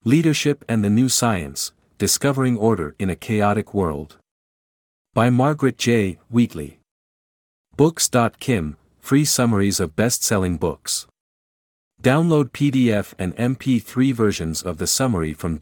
Leadership and the New Science, Discovering Order in a Chaotic World. By Margaret J. Wheatley. Books.kim, free summaries of best-selling books. Download PDF and MP3 versions of the summary from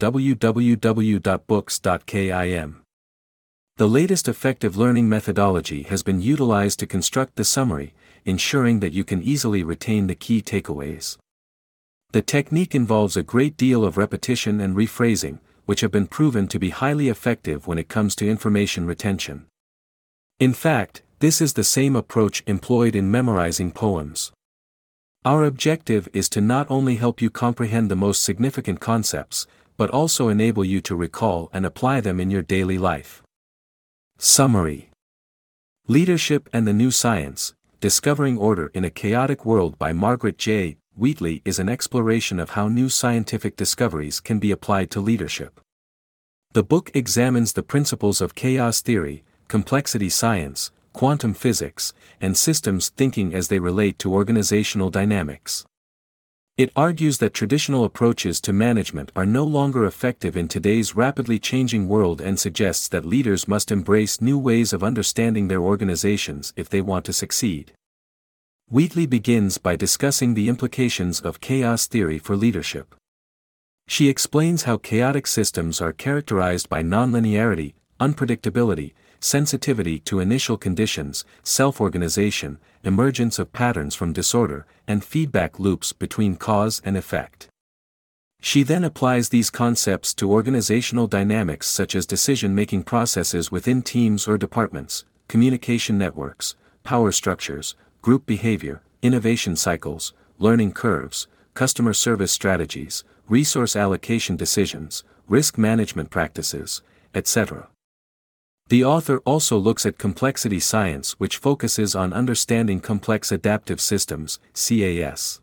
www.books.kim. The latest effective learning methodology has been utilized to construct the summary, ensuring that you can easily retain the key takeaways. The technique involves a great deal of repetition and rephrasing, which have been proven to be highly effective when it comes to information retention. In fact, this is the same approach employed in memorizing poems. Our objective is to not only help you comprehend the most significant concepts, but also enable you to recall and apply them in your daily life. Summary. Leadership and the New Science, Discovering Order in a Chaotic World by Margaret J. Wheatley is an exploration of how new scientific discoveries can be applied to leadership. The book examines the principles of chaos theory, complexity science, quantum physics, and systems thinking as they relate to organizational dynamics. It argues that traditional approaches to management are no longer effective in today's rapidly changing world and suggests that leaders must embrace new ways of understanding their organizations if they want to succeed. Wheatley begins by discussing the implications of chaos theory for leadership. She explains how chaotic systems are characterized by nonlinearity, unpredictability, sensitivity to initial conditions, self-organization, emergence of patterns from disorder, and feedback loops between cause and effect. She then applies these concepts to organizational dynamics such as decision-making processes within teams or departments, communication networks, power structures, group behavior, innovation cycles, learning curves, customer service strategies, resource allocation decisions, risk management practices, etc. The author also looks at complexity science, which focuses on understanding complex adaptive systems, CAS.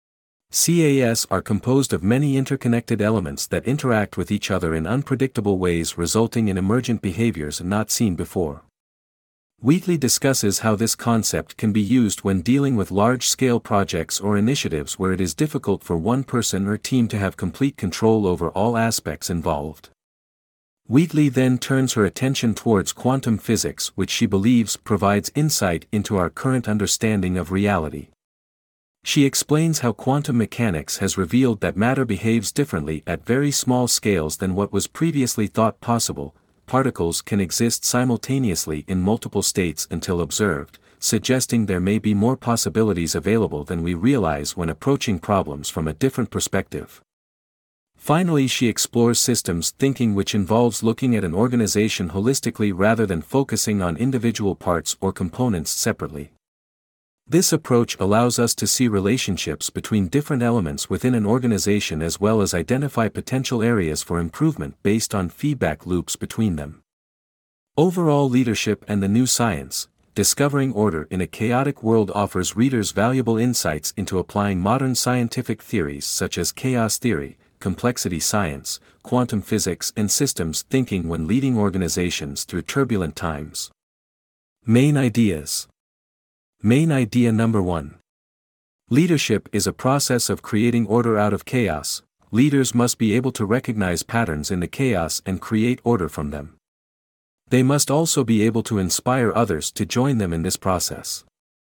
CAS are composed of many interconnected elements that interact with each other in unpredictable ways, resulting in emergent behaviors not seen before. Wheatley discusses how this concept can be used when dealing with large-scale projects or initiatives where it is difficult for one person or team to have complete control over all aspects involved. Wheatley then turns her attention towards quantum physics, which she believes provides insight into our current understanding of reality. She explains how quantum mechanics has revealed that matter behaves differently at very small scales than what was previously thought possible. Particles can exist simultaneously in multiple states until observed, suggesting there may be more possibilities available than we realize when approaching problems from a different perspective. Finally, she explores systems thinking, which involves looking at an organization holistically rather than focusing on individual parts or components separately. This approach allows us to see relationships between different elements within an organization as well as identify potential areas for improvement based on feedback loops between them. Overall, Leadership and the New Science, Discovering Order in a Chaotic World offers readers valuable insights into applying modern scientific theories such as chaos theory, complexity science, quantum physics, and systems thinking when leading organizations through turbulent times. Main ideas. Main idea number 1. Leadership is a process of creating order out of chaos. Leaders must be able to recognize patterns in the chaos and create order from them. They must also be able to inspire others to join them in this process.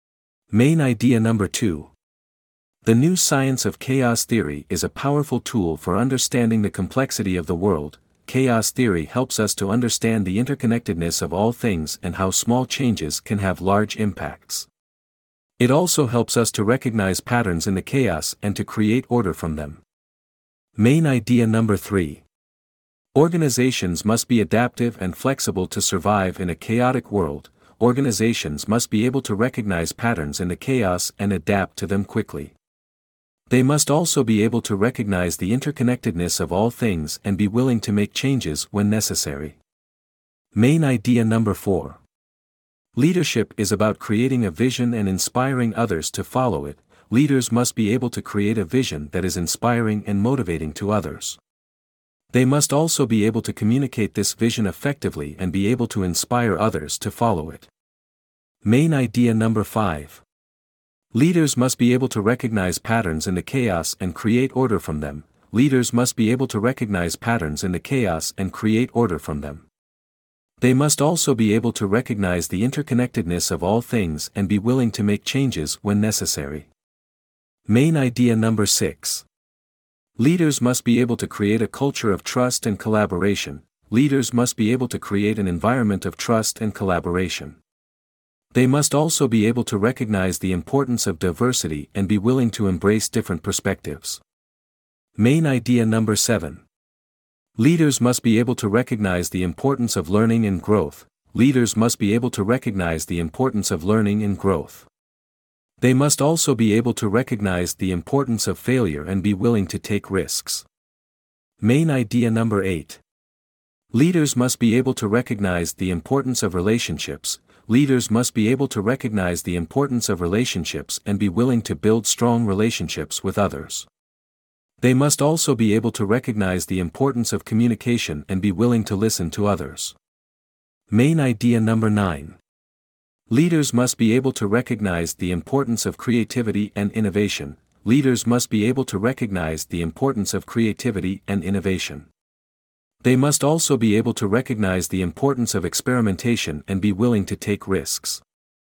Main idea number 2. The new science of chaos theory is a powerful tool for understanding the complexity of the world. Chaos theory helps us to understand the interconnectedness of all things and how small changes can have large impacts. It also helps us to recognize patterns in the chaos and to create order from them. Main idea number 3. Organizations must be adaptive and flexible to survive in a chaotic world. Organizations must be able to recognize patterns in the chaos and adapt to them quickly. They must also be able to recognize the interconnectedness of all things and be willing to make changes when necessary. Main idea number 4. Leadership is about creating a vision and inspiring others to follow it. Leaders must be able to create a vision that is inspiring and motivating to others. They must also be able to communicate this vision effectively and be able to inspire others to follow it. Main idea number 5. Leaders must be able to recognize patterns in the chaos and create order from them. leaders must be able to recognize patterns in the chaos and create order from them. They must also be able to recognize the interconnectedness of all things and be willing to make changes when necessary. Main idea number 6. Leaders must be able to create a culture of trust and collaboration. Leaders must be able to create an environment of trust and collaboration. They must also be able to recognize the importance of diversity and be willing to embrace different perspectives. Main idea number 7. Leaders must be able to recognize the importance of learning and growth. Leaders must be able to recognize the importance of learning and growth. They must also be able to recognize the importance of failure and be willing to take risks. Main idea number 8. Leaders must be able to recognize the importance of relationships. Leaders must be able to recognize the importance of relationships and be willing to build strong relationships with others. They must also be able to recognize the importance of communication and be willing to listen to others. Main idea number 9. Leaders must be able to recognize the importance of creativity and innovation. Leaders must be able to recognize the importance of creativity and innovation. They must also be able to recognize the importance of experimentation and be willing to take risks.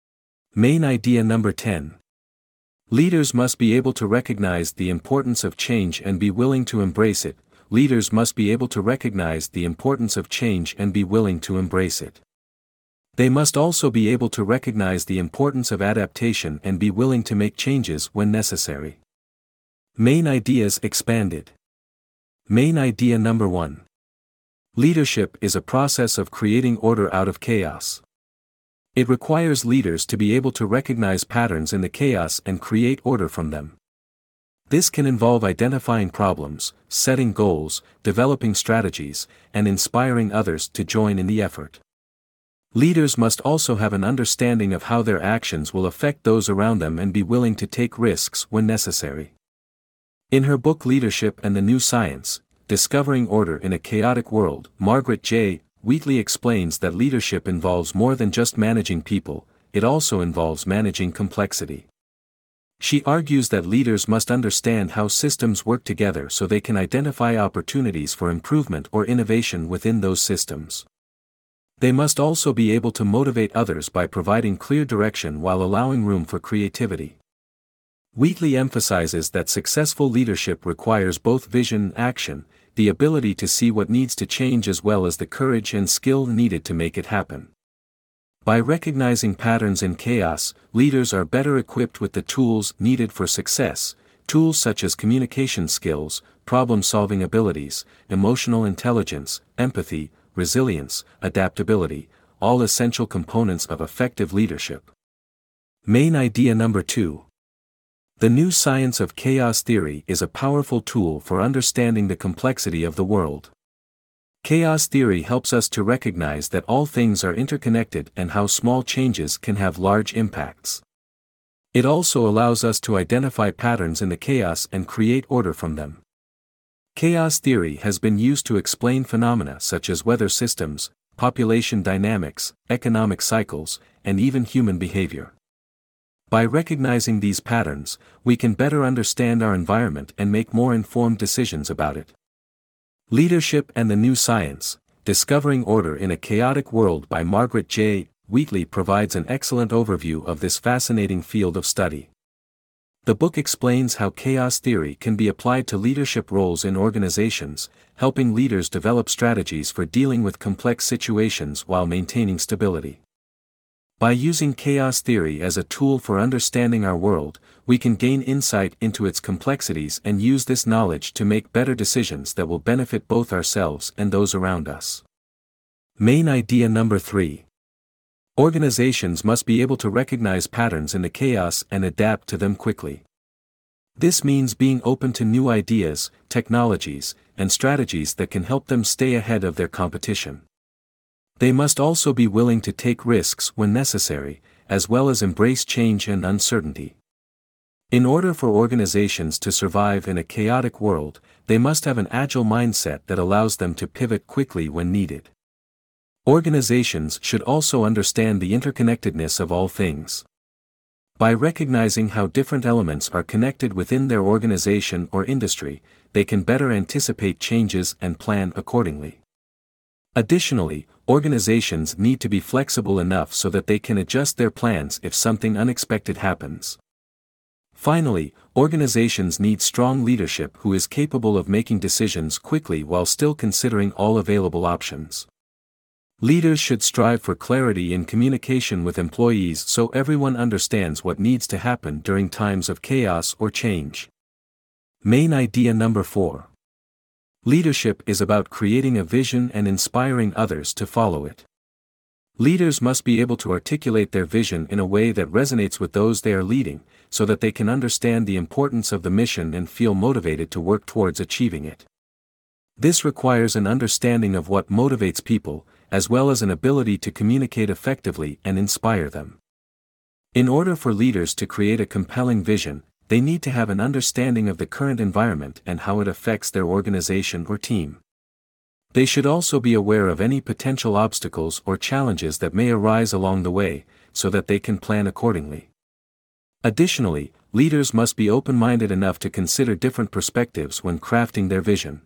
Main idea number 10. Leaders must be able to recognize the importance of change and be willing to embrace it. Leaders must be able to recognize the importance of change and be willing to embrace it. They must also be able to recognize the importance of adaptation and be willing to make changes when necessary. Main ideas expanded. Main idea number 1. Leadership is a process of creating order out of chaos. It requires leaders to be able to recognize patterns in the chaos and create order from them. This can involve identifying problems, setting goals, developing strategies, and inspiring others to join in the effort. Leaders must also have an understanding of how their actions will affect those around them and be willing to take risks when necessary. In her book Leadership and the New Science, Discovering Order in a Chaotic World, Margaret J. Wheatley explains that leadership involves more than just managing people, it also involves managing complexity. She argues that leaders must understand how systems work together so they can identify opportunities for improvement or innovation within those systems. They must also be able to motivate others by providing clear direction while allowing room for creativity. Wheatley emphasizes that successful leadership requires both vision and action, the ability to see what needs to change as well as the courage and skill needed to make it happen. By recognizing patterns in chaos, leaders are better equipped with the tools needed for success, tools such as communication skills, problem-solving abilities, emotional intelligence, empathy, resilience, adaptability, all essential components of effective leadership. Main idea number 2. The new science of chaos theory is a powerful tool for understanding the complexity of the world. Chaos theory helps us to recognize that all things are interconnected and how small changes can have large impacts. It also allows us to identify patterns in the chaos and create order from them. Chaos theory has been used to explain phenomena such as weather systems, population dynamics, economic cycles, and even human behavior. By recognizing these patterns, we can better understand our environment and make more informed decisions about it. Leadership and the New Science, Discovering Order in a Chaotic World by Margaret J. Wheatley provides an excellent overview of this fascinating field of study. The book explains how chaos theory can be applied to leadership roles in organizations, helping leaders develop strategies for dealing with complex situations while maintaining stability. By using chaos theory as a tool for understanding our world, we can gain insight into its complexities and use this knowledge to make better decisions that will benefit both ourselves and those around us. Main idea number 3. Organizations must be able to recognize patterns in the chaos and adapt to them quickly. This means being open to new ideas, technologies, and strategies that can help them stay ahead of their competition. They must also be willing to take risks when necessary, as well as embrace change and uncertainty. In order for organizations to survive in a chaotic world, they must have an agile mindset that allows them to pivot quickly when needed. Organizations should also understand the interconnectedness of all things. By recognizing how different elements are connected within their organization or industry, they can better anticipate changes and plan accordingly. Additionally, organizations need to be flexible enough so that they can adjust their plans if something unexpected happens. Finally, organizations need strong leadership who is capable of making decisions quickly while still considering all available options. Leaders should strive for clarity in communication with employees so everyone understands what needs to happen during times of chaos or change. Main idea number 4. Leadership is about creating a vision and inspiring others to follow it. Leaders must be able to articulate their vision in a way that resonates with those they are leading, so that they can understand the importance of the mission and feel motivated to work towards achieving it. This requires an understanding of what motivates people, as well as an ability to communicate effectively and inspire them. In order for leaders to create a compelling vision, they need to have an understanding of the current environment and how it affects their organization or team. They should also be aware of any potential obstacles or challenges that may arise along the way, so that they can plan accordingly. Additionally, leaders must be open-minded enough to consider different perspectives when crafting their vision.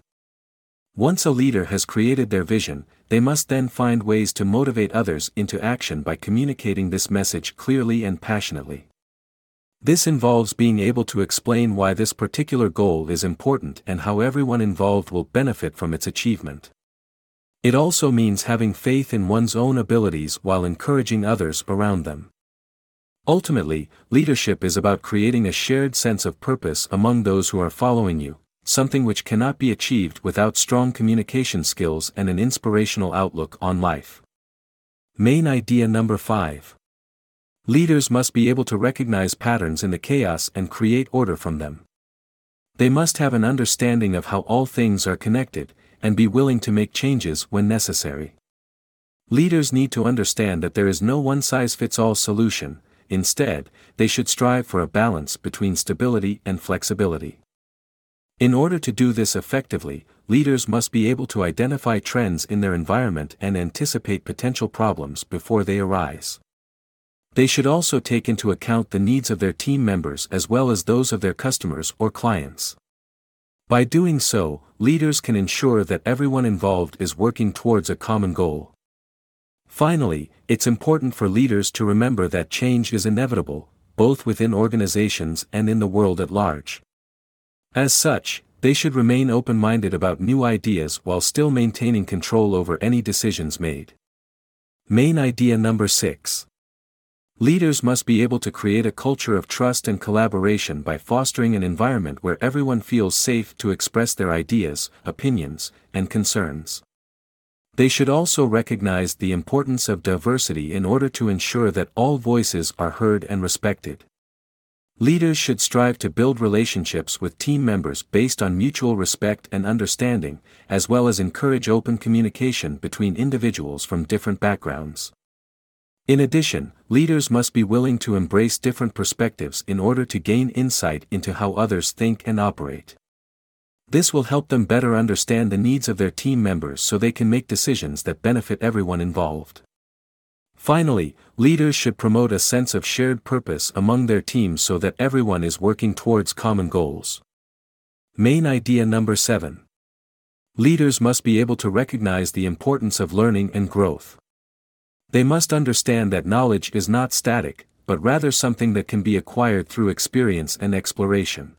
Once a leader has created their vision, they must then find ways to motivate others into action by communicating this message clearly and passionately. This involves being able to explain why this particular goal is important and how everyone involved will benefit from its achievement. It also means having faith in one's own abilities while encouraging others around them. Ultimately, leadership is about creating a shared sense of purpose among those who are following you, something which cannot be achieved without strong communication skills and an inspirational outlook on life. Main idea number 5. Leaders must be able to recognize patterns in the chaos and create order from them. They must have an understanding of how all things are connected, and be willing to make changes when necessary. Leaders need to understand that there is no one-size-fits-all solution. Instead, they should strive for a balance between stability and flexibility. In order to do this effectively, leaders must be able to identify trends in their environment and anticipate potential problems before they arise. They should also take into account the needs of their team members as well as those of their customers or clients. By doing so, leaders can ensure that everyone involved is working towards a common goal. Finally, it's important for leaders to remember that change is inevitable, both within organizations and in the world at large. As such, they should remain open-minded about new ideas while still maintaining control over any decisions made. Main idea number 6. Leaders must be able to create a culture of trust and collaboration by fostering an environment where everyone feels safe to express their ideas, opinions, and concerns. They should also recognize the importance of diversity in order to ensure that all voices are heard and respected. Leaders should strive to build relationships with team members based on mutual respect and understanding, as well as encourage open communication between individuals from different backgrounds. In addition, leaders must be willing to embrace different perspectives in order to gain insight into how others think and operate. This will help them better understand the needs of their team members so they can make decisions that benefit everyone involved. Finally, leaders should promote a sense of shared purpose among their teams so that everyone is working towards common goals. Main idea number 7. Leaders must be able to recognize the importance of learning and growth. They must understand that knowledge is not static, but rather something that can be acquired through experience and exploration.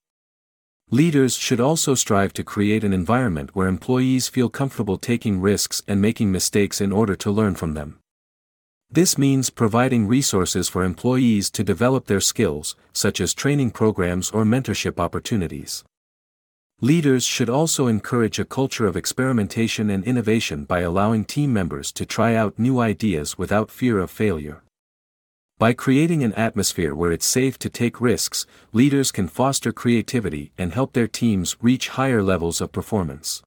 Leaders should also strive to create an environment where employees feel comfortable taking risks and making mistakes in order to learn from them. This means providing resources for employees to develop their skills, such as training programs or mentorship opportunities. Leaders should also encourage a culture of experimentation and innovation by allowing team members to try out new ideas without fear of failure. By creating an atmosphere where it's safe to take risks, leaders can foster creativity and help their teams reach higher levels of performance.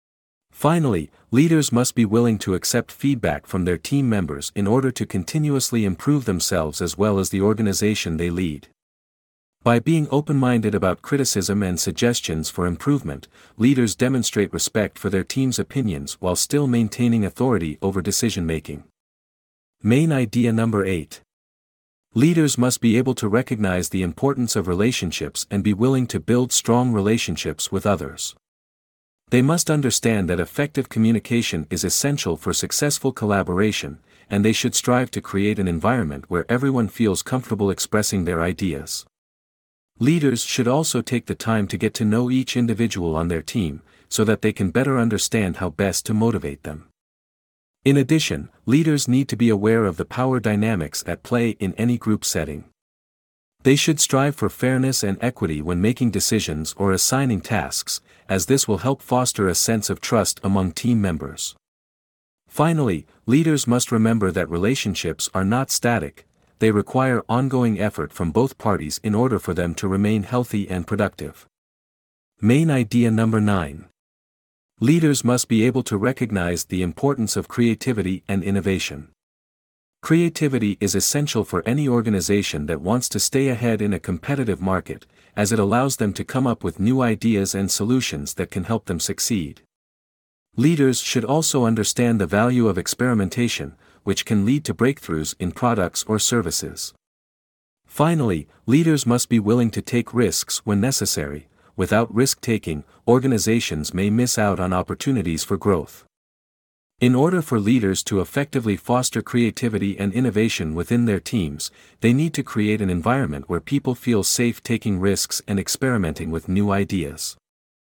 Finally, leaders must be willing to accept feedback from their team members in order to continuously improve themselves as well as the organization they lead. By being open-minded about criticism and suggestions for improvement, leaders demonstrate respect for their team's opinions while still maintaining authority over decision-making. Main idea number 8. Leaders must be able to recognize the importance of relationships and be willing to build strong relationships with others. They must understand that effective communication is essential for successful collaboration, and they should strive to create an environment where everyone feels comfortable expressing their ideas. Leaders should also take the time to get to know each individual on their team, so that they can better understand how best to motivate them. In addition, leaders need to be aware of the power dynamics at play in any group setting. They should strive for fairness and equity when making decisions or assigning tasks, as this will help foster a sense of trust among team members. Finally, leaders must remember that relationships are not static, they require ongoing effort from both parties in order for them to remain healthy and productive. Main idea number 9. Leaders must be able to recognize the importance of creativity and innovation. Creativity is essential for any organization that wants to stay ahead in a competitive market, as it allows them to come up with new ideas and solutions that can help them succeed. Leaders should also understand the value of experimentation, which can lead to breakthroughs in products or services. Finally, leaders must be willing to take risks when necessary. Without risk-taking, organizations may miss out on opportunities for growth. In order for leaders to effectively foster creativity and innovation within their teams, they need to create an environment where people feel safe taking risks and experimenting with new ideas.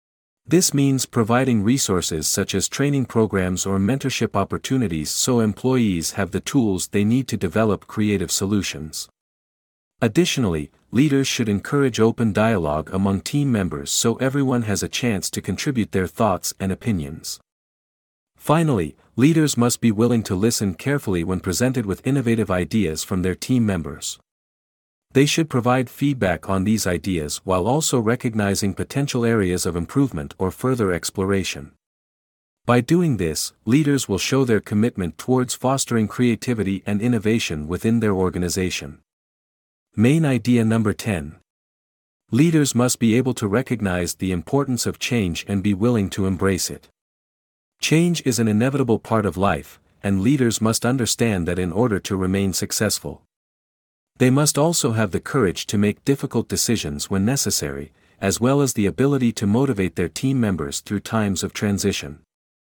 This means providing resources such as training programs or mentorship opportunities so employees have the tools they need to develop creative solutions. Additionally, leaders should encourage open dialogue among team members so everyone has a chance to contribute their thoughts and opinions. Finally, leaders must be willing to listen carefully when presented with innovative ideas from their team members. They should provide feedback on these ideas while also recognizing potential areas of improvement or further exploration. By doing this, leaders will show their commitment towards fostering creativity and innovation within their organization. Main idea number 10. Leaders must be able to recognize the importance of change and be willing to embrace it. Change is an inevitable part of life, and leaders must understand that in order to remain successful, they must also have the courage to make difficult decisions when necessary, as well as the ability to motivate their team members through times of transition.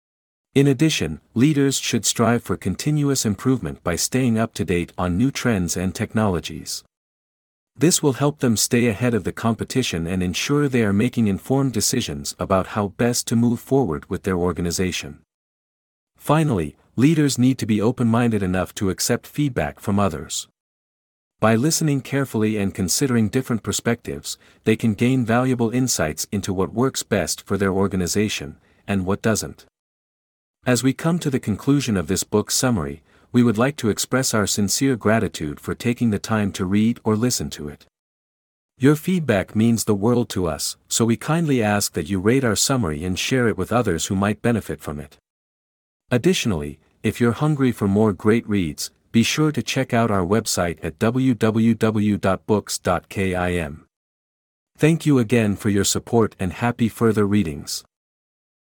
In addition, leaders should strive for continuous improvement by staying up to date on new trends and technologies. This will help them stay ahead of the competition and ensure they are making informed decisions about how best to move forward with their organization. Finally, leaders need to be open-minded enough to accept feedback from others. By listening carefully and considering different perspectives, they can gain valuable insights into what works best for their organization, and what doesn't. As we come to the conclusion of this book summary, we would like to express our sincere gratitude for taking the time to read or listen to it. Your feedback means the world to us, so we kindly ask that you rate our summary and share it with others who might benefit from it. Additionally, if you're hungry for more great reads, be sure to check out our website at www.books.kim. Thank you again for your support and happy further readings.